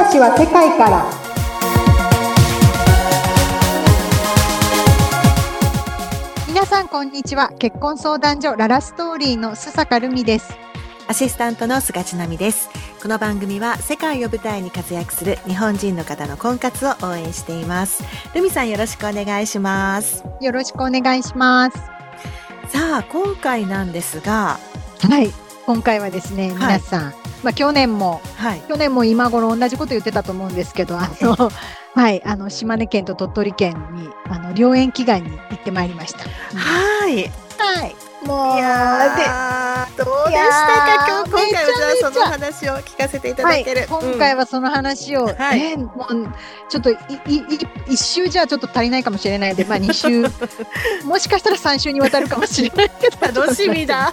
話は世界から。皆さんこんにちは。結婚相談所ララストーリーの須坂るみです。 アシスタントの菅千奈美です。この番組は世界を舞台に活躍する日本人の方の婚活を応援しています。るみさん、よろしくお願いします。 よろしくお願いします。 さあ、今回なんですが、 はい、今回はですね、皆さん、去年も今頃同じこと言ってたと思うんですけど、はい、島根県と鳥取県に良縁祈願に行ってまいりました。 はい。 もういやどうでしたか。今回はじゃあその話を聞かせていただける。 今回はその話を、もうちょっと1週じゃちょっと足りないかもしれないので、2週もしかしたら3週にわたるかもしれないけど楽しみだ。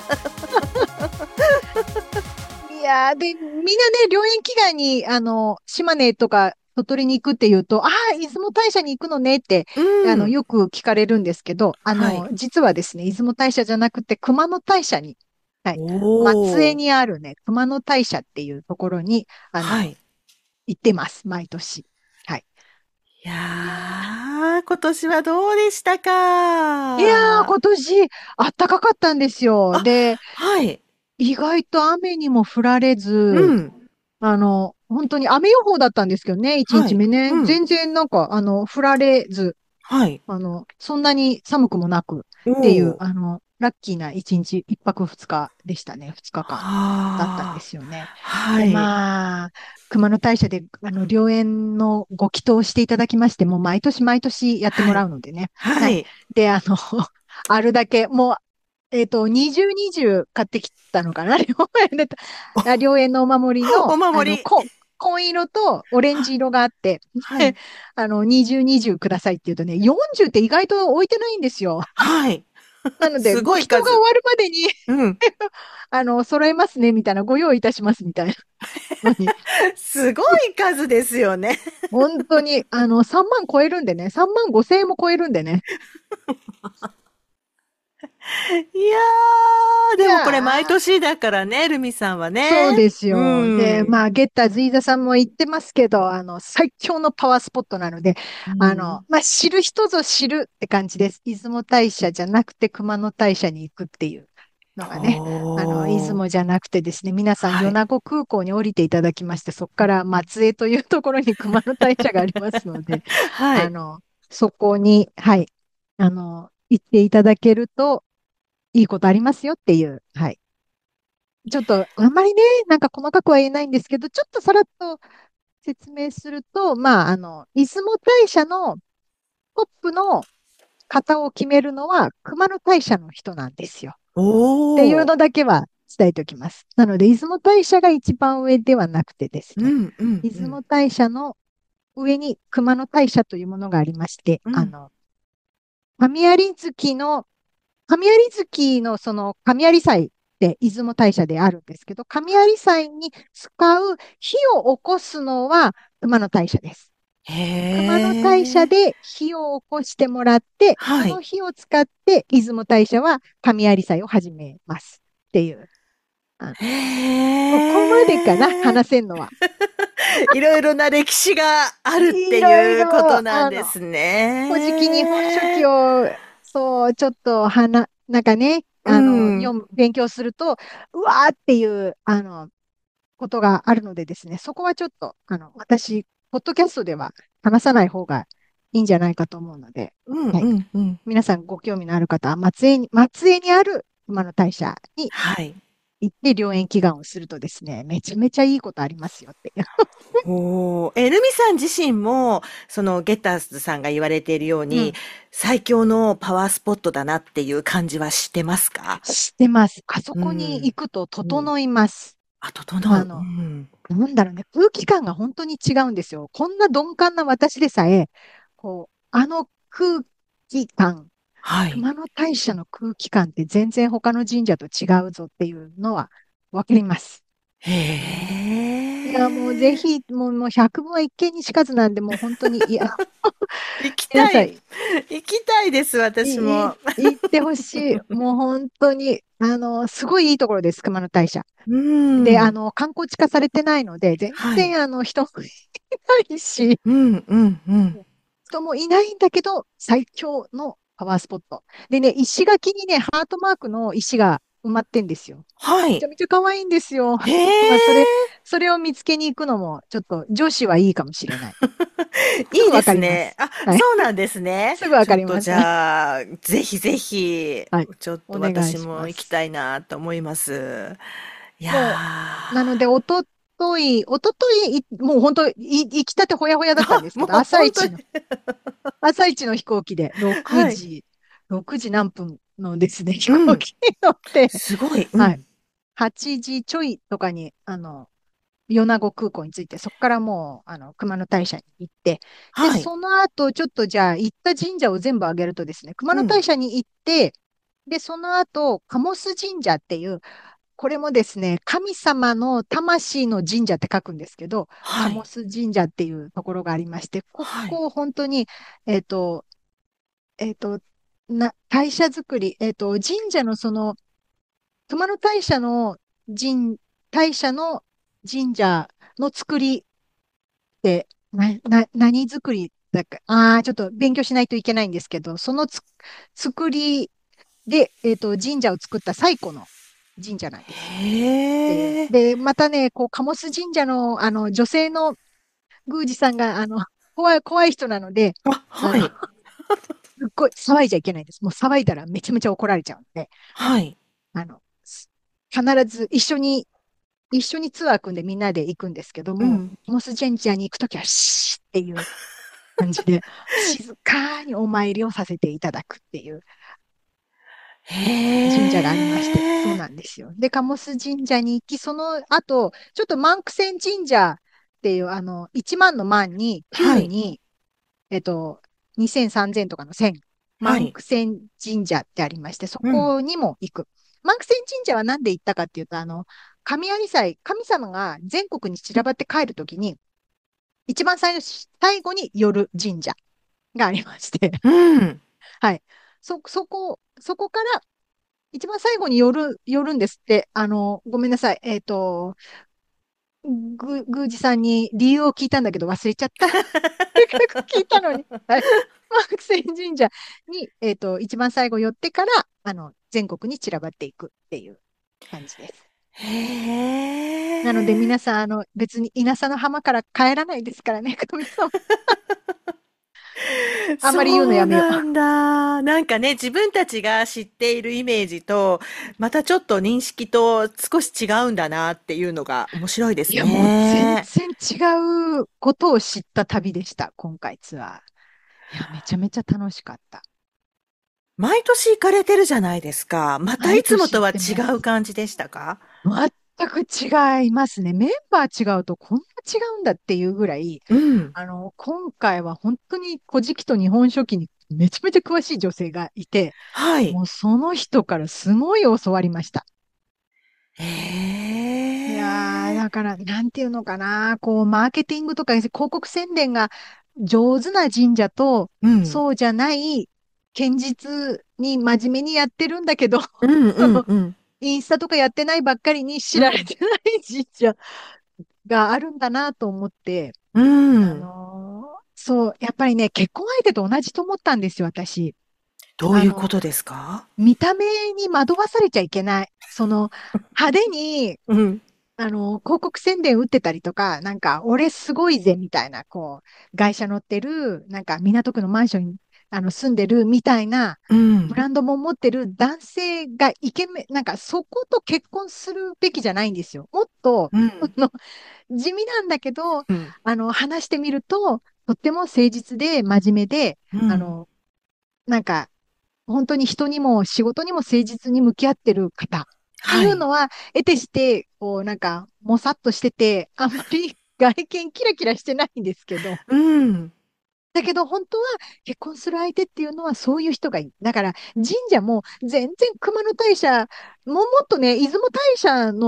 いやでみんなね、良縁祈願に島根とか鳥取に行くっていうと、出雲大社に行くのねって、よく聞かれるんですけど、実はですね、出雲大社じゃなくて熊野大社に、松江にあるね、熊野大社っていうところに、行ってます、毎年。 いやー、今年はどうでしたか。 いやー、今年、暖かかったんですよ。で、意外と雨にも降られず、本当に雨予報だったんですけどね、1日目ね。全然なんか、降られず、そんなに寒くもなくっていう、ラッキーな1日、1泊2日でしたね、2日間だったんですよね。で、熊野大社で、良縁のご祈祷していただきまして、もう毎年毎年やってもらうのでね。で、あるだけ、もう、20、20買ってきたのかな良縁のお守りの、紺色とオレンジ色があって、20、20くださいって言うとね、40って意外と置いてないんですよ。なので、ご祈祷が終わるまでに、揃えますね、みたいな、ご用意いたします、みたいな。 すごい数ですよね。 本当に、3万超えるんでね、3万5千円も超えるんでね。 いやー、でもこれ毎年だからね、ルミさんはね。 そうですよ。で、ゲッターズ飯田さんも言ってますけど、最強のパワースポットなので、知る人ぞ知るって感じです。出雲大社じゃなくて熊野大社に行くっていうのがね、出雲じゃなくてですね、皆さん米子空港に降りていただきまして、そこから松江というところに熊野大社がありますので、そこに、行っていただけると、いいことありますよっていう、ちょっと、あんまりね、なんか細かくは言えないんですけど、ちょっとさらっと説明すると、出雲大社のトップの方を決めるのは熊野大社の人なんですよ。っていうのだけは伝えておきます。なので、出雲大社が一番上ではなくてですね、出雲大社の上に熊野大社というものがありまして、神有月のその神有祭って出雲大社であるんですけど、神有祭に使う火を起こすのは熊野大社です。熊野大社で火を起こしてもらって、その火を使って出雲大社は神有祭を始めますっていう。ここまでかな、話せんのは。 いろいろな歴史があるっていうことなんですね。 古事記日本書紀を、ちょっとなんかね、勉強すると、うわーっていう、ことがあるのでですね、そこはちょっと、私、ポッドキャストでは話さない方がいいんじゃないかと思うので、皆さんご興味のある方は、松江にある熊野大社に行って良縁祈願をするとですね、めちゃめちゃいいことありますよっていう。 ルミさん自身も、そのゲッターズさんが言われているように、最強のパワースポットだなっていう感じはしてますか？ してます。あそこに行くと整います。 整う。 なんだろうね、空気感が本当に違うんですよ。こんな鈍感な私でさえ、空気感、熊野大社の空気感って全然他の神社と違うぞっていうのはわかります。 いや、もうぜひ、もう百聞は一見にしかずなんで、もう本当に、いや、 行きたい。 皆さん、 行きたいです、私も。 行ってほしい。もう本当に、すごいいいところです、熊野大社。 うで、 ん。 観光地化されてないので、全はい。 然、人もいないし、 うん、うん、うん。 人もいないんだけど、最強のパワースポット。でね、石垣にね、ハートマークの石が埋まってんですよ。 はい。 めちゃめちゃ可愛いんですよ。 へまあ、 え。 それを見つけに行くのも、ちょっと女子はいいかもしれない。すぐいいでわかすね。 ります。 あ、 はい。 そうなんですね。 すぐわちょっとじかります。はい。 ゃあ、ぜひぜひ、 はい。 ちょっとお願い私します。 も行きたいなと思います。いやもなので、おととい、もう本当、行きたてほやほやだったんでー、 すけど、 もう本当に。 朝一の飛行機ではい。 6時何分のですね、飛うん。 行機に乗って、 すごい。うはい。 ん。 8時ちょいとかに、米子空港に着いて、そこからもう、熊野大社に行って、で、 はい。 その後、ちょっとじゃあ、行った神社を全部挙げるとですね、熊野うん。 大社に行って、で、その後、鴨須神社っていう、これもですね、神様の魂の神社って書くんですけど、 はい。 鴨須神社っていうところがありまして、こはい。 こ本当に、えっと、大社作り、神社の熊野大社の神社の作りって何作りだか、ちょっと勉強しないといけないんですけど、作りで、神社を作った最古の神社なんですよ。っていう。 へえ。 で、またね、こう、鴨須神社の、女性の宮司さんが、怖い人なので、 あ、 あの、 はい。 すっごい騒いじゃいけないんです。もう騒いだらめちゃめちゃ怒られちゃうんで、 はい。 あの、必ず一緒にツアー組んでみんなで行くんですけども、 うん。 モスジェンジャーに行くときはシーっていう感じで、静かにお参りをさせていただくっていう神社がありまして、そうへえ。 なんですよ。で、鴨須神社に行き、その後、ちょっと万九千神社っていう、1万の万に、9 はい。 に、えっと、2000、3000とかの1000、 はい。 万九千神社ってありまして、そうん。 こにも行く。万九千神社は何で行ったかっていうと、神有祭、神様が全国に散らばって帰るときに、一番最後に寄る神社がありまして、 うん。 はい。そこから一番最後に寄るんですって。ごめんなさい。宮司さんに理由を聞いたんだけど忘れちゃった。せっかく聞いたのに。はい。白泉神社に、一番最後寄ってから、全国に散らばっていくっていう感じです。 へなのでえ。 皆さん、別に稲佐の浜から帰らないですからね、神様。あんまり言うのそうやめよう。 なんだ。なんかね、自分たちが知っているイメージと、またちょっと認識と少し違うんだなっていうのが面白いですいや、もう全ね。 然違うことを知った旅でした、今回ツアー。いや、めちゃめちゃ楽しかった。 毎年行かれてるじゃないですか。またい毎年行っつもとは違てます。 う感じでしたか？ 全く違いますね。メンバー違うとこんな違うんだっていうぐらい、 うん。 今回は本当に古事記と日本書紀にめちゃめちゃ詳しい女性がいて、 はい。 もうその人からすごい教わりました。 へいやー、 え。 だから、なんていうのかな、こう、マーケティングとか広告宣伝が上手な神社と、 うん。 そうじゃない、堅実に真面目にやってるんだけど、 うんうその、 んうん。 インスタとかやってないばっかりに知うん。 られてない神社があるんだなと思って、 うん。 そう、やっぱりね、結婚相手と同じと思ったんですよ、私。 どうあの、 いうことですか？ 見た目に惑わされちゃいけない。派手に、 うん。 広告宣伝打ってたりとか、なんか、俺すごいぜ、みたいな、こう、外車乗ってる、なんか、港区のマンションに、住んでる、みたいな、 うん。 ブランドも持ってる男性がイケメン、なんか、そこと結婚するべきじゃないんですよ。もっと、 うん。 地味なんだけど、 うん。 話してみると、とっても誠実で真面目で、 うん。 なんか、本当に人にも仕事にも誠実に向き合ってる方ってはい。 いうのは、得てして、こう、なんか、もさっとしてて、あんまり外見キラキラしてないんですけど、 うん。 だけど本当は結婚する相手っていうのはそういう人がいい。だから神社も全然熊野大社、もっとね、出雲大社の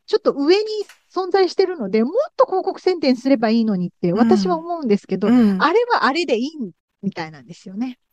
ちょっと上に存在してるので、もっと広告宣伝すればいいのにって私は思うんですけど、あれはあれでいいみたいなんですよね。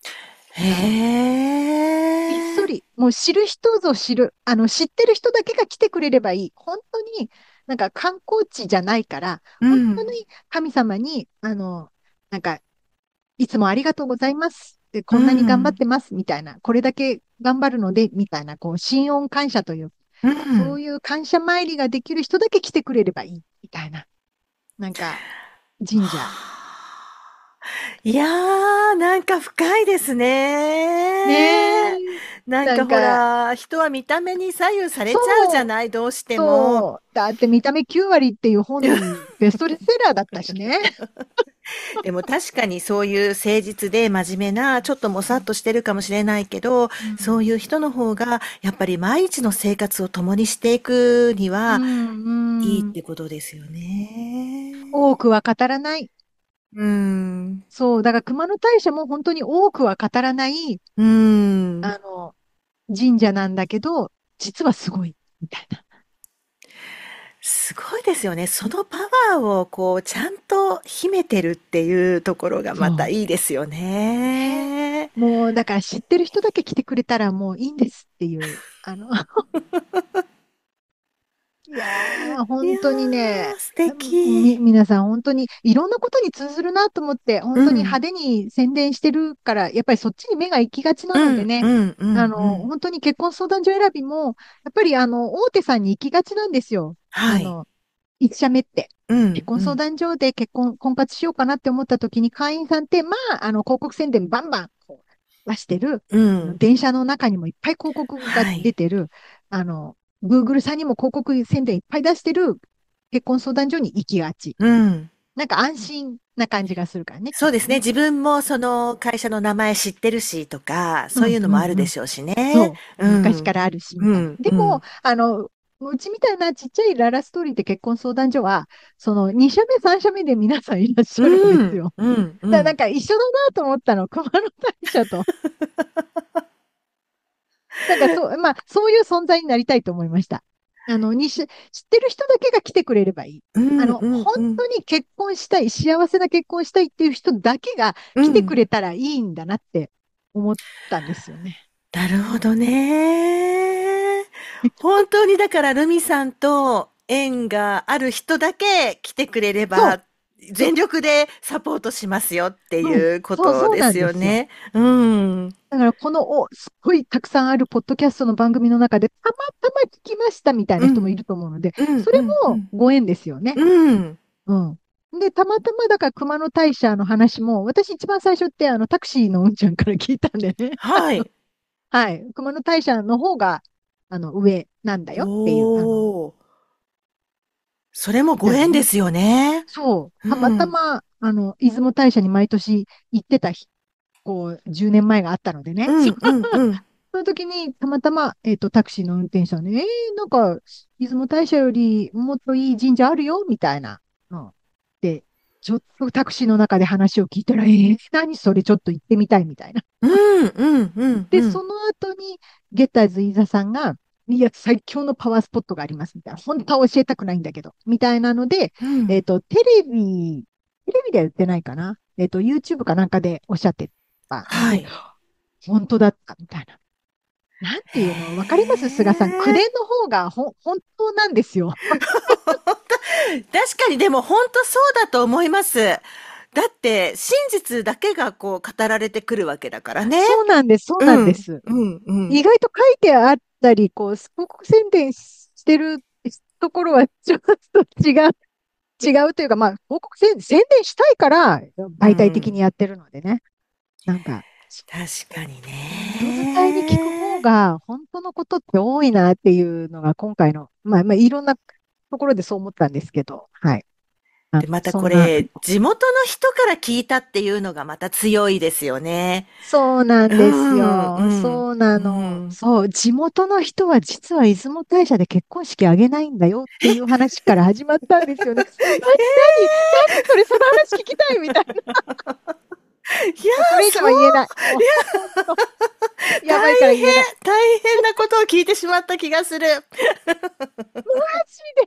ひっそり、もう知る人ぞ知る、知ってる人だけが来てくれればいい。本当になんか観光地じゃないから、本当に神様に、なんか、いつもありがとうございます。で、こんなに頑張ってます、みたいな。これだけ頑張るので、みたいな、こう、心恩感謝という、そういう感謝参りができる人だけ来てくれればいい、みたいな。なんか、神社。 いやー、なんか深いですね。 ねえ。 なんかほなんか、 ら、人は見た目に左右されちゃうじゃそう、 ない、どうしても。 そう。だって見た目9割っていう本、ベストセラーだったしね。 でも確かにそういう誠実で真面目な、ちょっともさっとしてるかもしれないけど、 うん。 そういう人の方が、やっぱり毎日の生活を共にしていくにうは、いいっん、うん。 てことですよね。 多くは語らない。 うん。 そう。だから熊野大社も本当に多くは語らない、 うん。 あの、神社なんだけど、実はすごい、みたいな。 すごいですよね。そのパワーをこう、ちゃんと秘めてるっていうところがまたそう。 いいですよね。 ね。 もう、だから知ってる人だけ来てくれたらもういいんですっていう、いやー、 いや本当にね、 ー、素敵。 皆さん本当にいろんなことに通ずるなと思って、本当にうん。 派手に宣伝してるから、やっぱりそっちに目が行きがちなうん、 のでね、 うん、うん、うん。 本当に結婚相談所選びも、やっぱり大手さんに行きがちなんですよ。 はい。 一社目って。 うん、 結婚相うん、 談所で婚活しようかなって思った時に会員さんって、まあ、広告宣伝バンバンこう出してる、 うん。 電車の中にもいっぱい広告がはい。 出てる、Google さんにも広告宣伝いっぱい出してる結婚相談所に行きがち。 うん。 なんか安心な感じがするからね、きっそうですね。 とね。 自分もその会社の名前知ってるしとか、そういうん、 うのもあるうん、うん。 でしょうしね。 そう。 うん。 昔からあるし、みたいな。 うん、 でも、 うん。 うちみたいなちっちゃいララストーリーって結婚相談所は、その2社目、3社目で皆さんいらっしゃるんでうん、 すよ。 うん、うだからなんん。 か一緒だなと思ったの、熊野大社と。なんかそう、まあ、そういう存在になりたいと思いました。知ってる人だけが来てくれればいい。 うん、うん、 本うん。 当に結婚したい、幸せな結婚したいっていう人だけが来てくうん。 れたらいいんだなって思ったんですよね。 なるほどね。本当にだからルミさんと縁がある人だけ来てくれれそう、 ば、全そ力でサポートしますよってう、うん、 いうこそう、そうとですなんですよ。 よね。うん。 だからすっごいたくさんあるポッドキャストの番組の中で、たまたま聞きましたみたいうん。 な人もいると思うので、 うん、 それうん、うもん。 ご縁ですよね。 うん。 うん。で、たまたまだから熊野大社の話も、私一番最初ってタクシーのうんちゃんから聞いたんでね。 はい。 はい。熊野大社の方が、上なんだよっていう、 おー。それもごだよね。 縁ですよね。 そう。 うたまたん。 ま、出雲大社に毎年行ってたこう、10年前があったのでね。 うん、うん、うん。 その時に、たまたま、タクシーの運転手さんに、なんか、出雲大社よりもっといい神社あるよ、みたいな。うん。で、ちょっとタクシーの中で話を聞いたら、何それちょっと行ってみたいみたいな。 うん、うん、うん、 で、 うん。 その後に、ゲッターズ飯田さんが、いや、最強のパワースポットがあります、みたいな。本当は教えたくないんだけど、みたいなので、 うん。 テレビでは言ってないかな。YouTube かなんかでおっしゃってたので、 はい。 本当だった、みたいな。なんていうのわかります菅さん。口へえ。 伝の方が本当なんですよ。 確かにでも本当そうだと思います。だって真実だけがこう語られてくるわけだからね。 そうなんです、そうなんうん、 です。 うん、うん。 意外と書いてあったり、こう、広告宣伝してるところはちょっと違うというか、まあ、広告宣伝したいから、 う媒体的にん。 やってるのでね。なんか、 確かに人伝いに聞く方ね。 が、本当のことって多いなっていうのが今回の、まあ、いろんなところでそう思ったんですけど、はい。 で、またそんな、 これ、地元の人から聞いたっていうのがまた強いですよね。 そうなうんですん、うよ。 ん、 そうなうの。 ん。 そう、地元の人は実は出雲大社で結婚式あげないんだよっていう話から始まったんですよね。何それ、その話聞きたいみたいな。 いやー、 もうこれ以上そう、 は言えない。もう、本当、やばいから言えない。 大変なことを聞いてしまった気がする。 マジ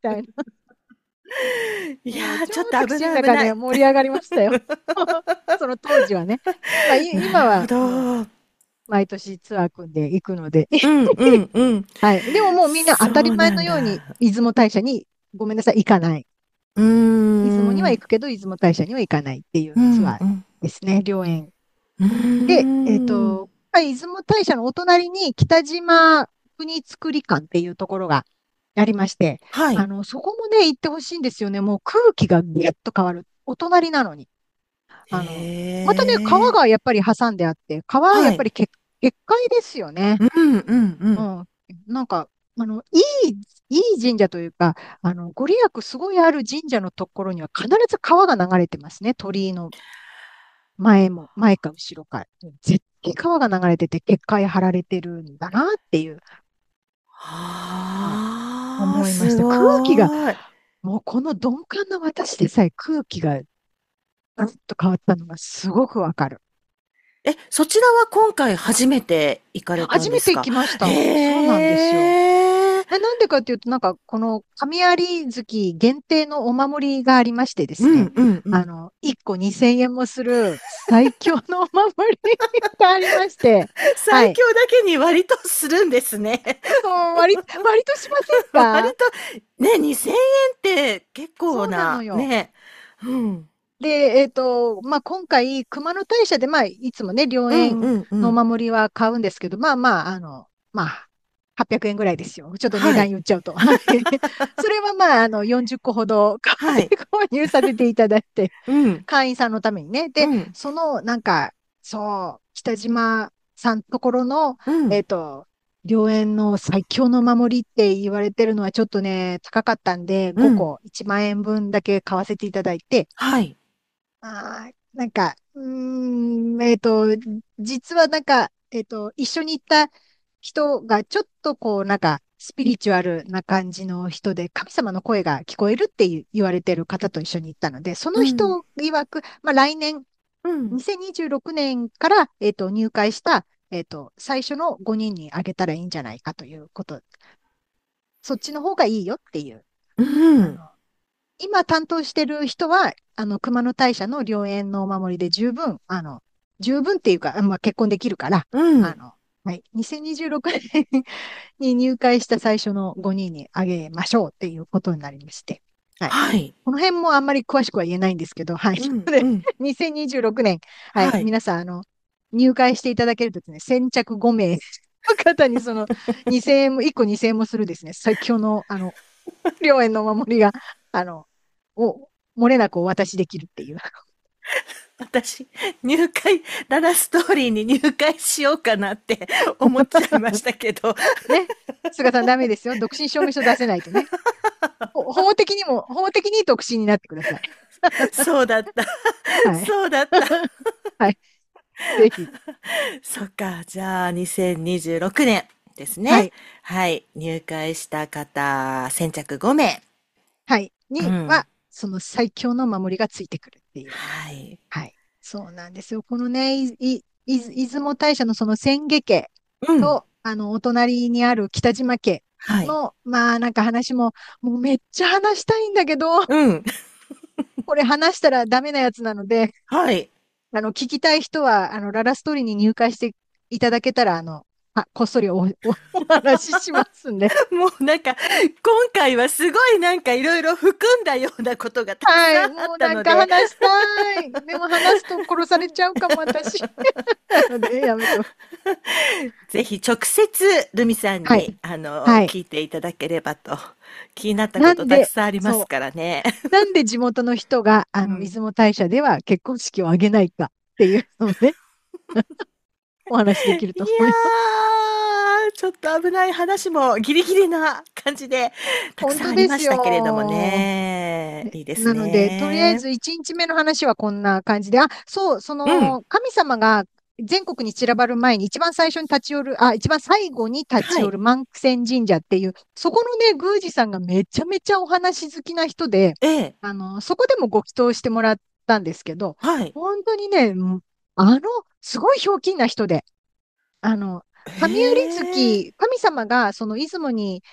たいな。もう超いやー、ちょっと危タクシーの中ね、 ない危ない。 盛り上がりましたよ。その当時はね。まあ、今なるほはもうど。 毎年ツアー組んで行くので。 うんうんうん。 はい。でももうみんな当たり前そうなんのようにだ。 出雲大社に、ごめんなさい、行かない。 うー出雲には行ん。 くけど、出雲大社には行かないっていううツアーんうん。 ですね、両園。 うーで、 ん。 出雲大社のお隣に北島国造館っていうところがありまして、 はい。 そこもね、行ってほしいんですよね。もう空気がギュッと変わる。お隣なのに。あの、またね、川へえ。 がやっぱり挟んであって、川はやはい。 っぱり結界ですよね。 うんうんうん。 うん。なんか、いい神社というか、ご利益すごいある神社のところには必ず川が流れてますね。鳥居の前か後ろか。絶対川が流れてて結界張られてるんだなっていう、はい、 はあ、す思いました。空気が、 ごい。 もうこの鈍感な私でさえ空気がガラッと変わったのがすごくわかる。 え、そちらは今回初めて行かれたん初めて行ですか？ きました。そうなんですよ。 へえ。 なんでかっていうと、なんか、この神有月限定のお守りがありましてですね、 うんうんうん。 1個2000円もする最強のお守りがありまして、はい。 最強だけに割とするんですね。 そう、割としませんか？ 割と、ね、2000円って結構そうなのな、 よ。 ね。うん。 で、まあ、今回、熊野大社で、まあ、いつもね、良うん縁のおうんうん。 守りは買うんですけど、まあまあ、まあ、800円ぐらいですよ。ちょっと値はい。 段言っちゃうと。はい。それはまあ、40個ほど買わせはい。 て購入させていただいて、 うん。 会員さんのためにね。で、 うん。 その、なんか、そう、北島さんところの、 うん。 良縁の最強のお守りって言われてるのはちょっとね、高かったんで、5 うん。 個1万円分だけ買わせていただいて、 はい。 なんか、実はなんか、一緒に行った人がちょっとこう、なんか、スピリチュアルな感じの人で、神様の声が聞こえるって言われてる方と一緒に行ったので、そのうん。 人曰く、まあ、来年、 うん。 2026年から、入会した、最初の5人にあげたらいいんじゃないかということ、そっちの方がいいよっていう、 うん。 あの、今担当してる人は、熊野大社の良縁のお守りで十分、十分っていうか、まあ、結婚できるから、 うん。 はい、2026年に入会した最初の5人にあげましょうっていうことになりまして、はい。 はい。 この辺もあんまり詳しくは言えないんですけど、はい。 うん。 で、 うん。 2026年、はい、 はい。 皆さん、入会していただけるとですね、先着5名の方にその2000円も、1個2000円もするですね、最強の、良縁のお守りが、あの、漏れなくお渡しできるっていう。 私、入会、ララストーリーに入会しようかなって思っちゃいましたけど。 ね。菅さんダメですよ。独身証明書出せないとね。法的に独身になってください。 そうだった。 はい。 そうだった。 はい。ぜひ。 そっか。じゃあ、2026年ですね。 はい。 はい。入会した方、先着5名。 はい。 うん。 その最強の守りがついてくるっていう。 はい。 はい。そうなんですよ。このね、出雲大社のその千家家うん。 と、お隣にある北島家はい。 の、まあ、なんか話も、もうめっちゃ話したいんだけど、 うん。 これ話したらダメなやつなので、 はい。 聞きたい人は、ララストーリーに入会していただけたら、こっそりお話ししますんで。 もうなんか、今回はすごいなんかいろいろ含んだようなことがたくはい、 さんあっもうなんたので、 か話したい。でも話すと殺されちゃうかも、私。なので、やめと。 ぜひ直接ルミさんはい、 に、 はい。 聞いていただければと。気になったことたくなんで、 さんありますそからね。 なんで地元の人が、出うん。 雲大社では結婚式を挙げないかっていうのをね、お話できるいと思います。 やー、ちょっと危ない話もギリギリな感じでたく本さんありま当ですしたけれどもよ。 ね。 ね、 いいですなので、とりあえね。 ず1日目の話はこんな感じで、そう、そうん。 の、神様が全国に散らばる前に一番最初に立ち寄る、一番最後に立ちはい。 寄る万仙神社っていう、そこのね、宮司さんがめちゃめちゃお話好きな人で、 ええ。 そこでもご祈祷してもらったんですけど、 はい。 本当にね、あの、すごいひょうきんな人で、あの、神有へえ。 月、神様がその出雲に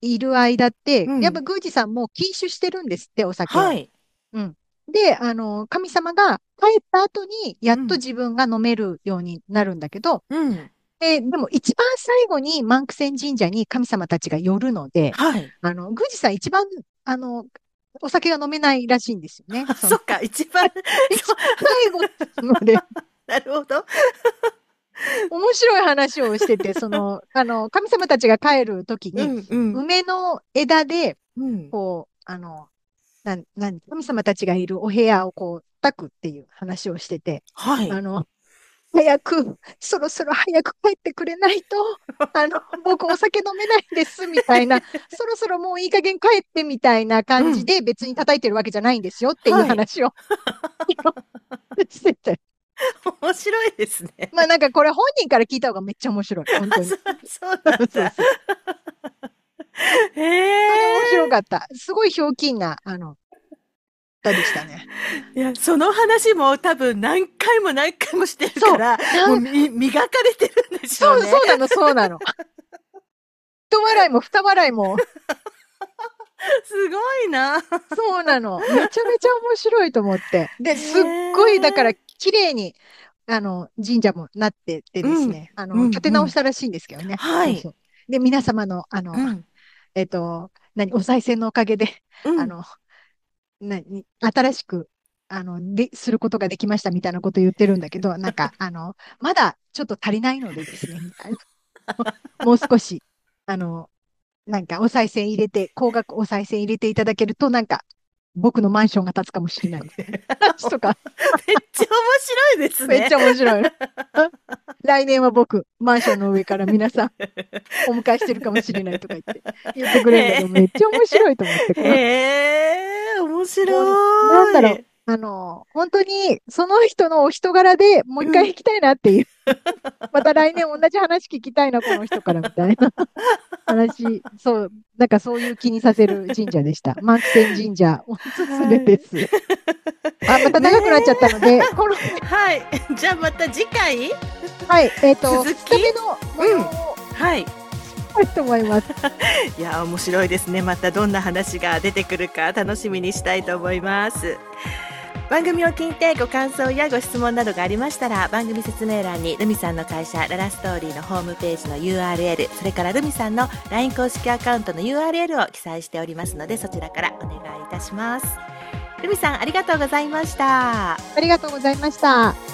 いる間って、 うんやっぱ宮司さんも禁酒してるんですって、お酒を。 はい。 うん。で、神様が帰った後に、やっとうん。 自分が飲めるようになるんだけど、 うん。 でも一番最後に万九千神社に神様たちが寄るので、 はい。 宮司さん一番、お酒が飲めないらしいんですよね。 あ、そっか、一番、そう、 最後ので、 なるほど。 面白い話をしてて、神様たちが帰るときに、 うんうん。 梅の枝で、 うん。 こう、神様たちがいるお部屋をこう、炊くっていう話をしてて、 はい。 あの、そろそろ早く帰ってくれないと、僕お酒飲めないんです、みたいな、そろそろもういい加減帰ってみたいな感うん。 じで別に叩いてるわけじゃないんですよっていうはい。 話をしてて。 面白いですね。 まあなんかこれ本人から聞いた方がめっちゃ面白い。本当あ、 に。 そうなんだ。 そうそう。 へ本当に面白え。 かった。すごいひょうきんな、歌でしたね。 いや、その話も多分何回も何回もしてるそう。 から、もう磨かれてるんでしょうね。 そうなの、そうなの。一笑いも二笑いも、 すごいな。 そうなの。めちゃめちゃ面白いと思って。で、 へすっごい、だからえ。 綺麗に、神社もなっててですうん。 ね、建てうんうん。 直したらしいんですけどね。 はい。 そうそう。で、皆様の、 うん。 お賽銭のおかげで、 うん。 あの、新しく、することができましたみたいなこと言ってるんだけど、なんか、まだちょっと足りないのでですね、みたいな。もう少し、あの、なんかお賽銭入れて、高額お賽銭入れていただけると、なんか、僕のマンションが建つかもしれないみたいな話とか、 めっちゃ面白いですね。 めっちゃ面白い。来年は僕、マンションの上から皆さんお迎えしてるかもしれないとか言ってくれるんだけど、めっちゃ面白いと思って、 へえ、面もう、なんだろう。 白い。 本当に、その人のお人柄でもう一うん。 回行きたいなっていう。また来年同じ話聞きたいな、この人からみたいな話。そう、なんかそういう気にさせる神社でした。万九千神社、おすすめはい。 です。あ、またね長くなっちゃったので、この、 え。はい。じゃあまた次回はい、 続き。 二日目の模様うん。 をはい。 したいと思います。 いや、面白いですね。またどんな話が出てくるか楽しみにしたいと思います。番組を聞いてご感想やご質問などがありましたら、番組説明欄にルミさんの会社ララストーリーのホームページの URL、それからルミさんの LINE 公式アカウントの URL を記載しておりますので、そちらからお願いいたします。ルミさん、ありがとうございました。 ありがとうございました。